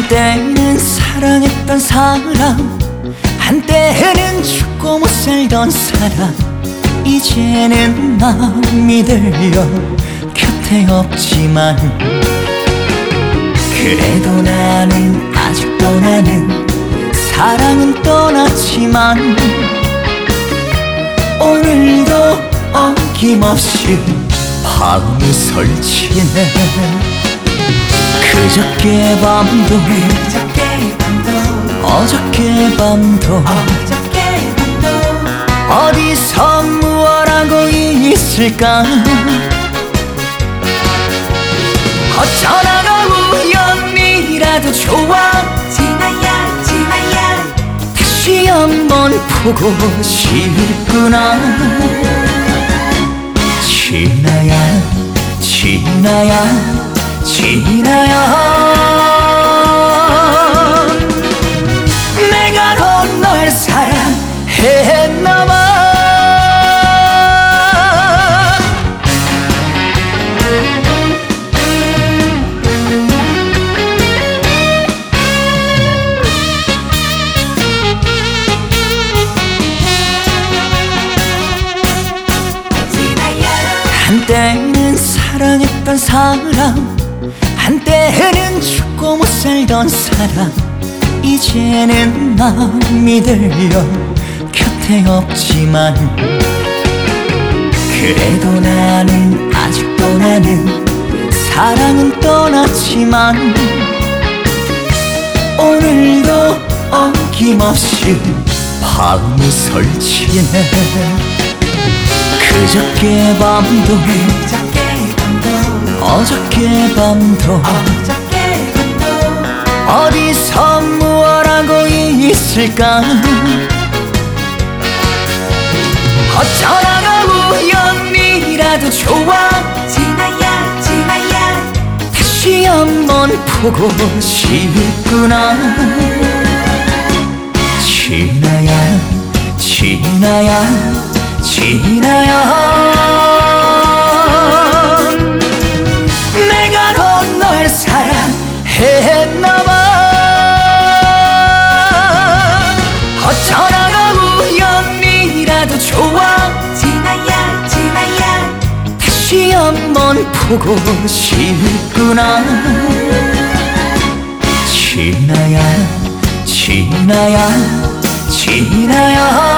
한때는 사랑했던 사람, 한때는 죽고 못 살던 사람, 이제는 마음이 들려 곁에 없지만, 그래도 나는 아직도 나는 사랑은 떠났지만, 오늘도 어김없이 밤이 설치네. 그저께 밤도 어저께 밤도 어디서 무얼 하고 있을까. 어쩌다가 우연이라도 좋아 지나야 다시 한번 보고 싶구나. 지나야 내가 더 널 사랑했나봐. 한때는 사랑했던 사람, 한때는 죽고 못 살던 사람, 이제는 마음이 들려 곁에 없지만, 그래도 나는 아직도 나는 사랑은 떠났지만, 오늘도 어김없이 밤이 설치네. 그저께 밤도 어저께 밤도 어디서 무얼 하고 있을까. 어쩌다가 우연이라도 좋아 지나야 다시 한번 보고 싶구나. 지나야 내가 더 널 사랑했나봐. 어쩌다가 우연이라도 좋아 지나야 다시 한번 보고 싶구나. 지나야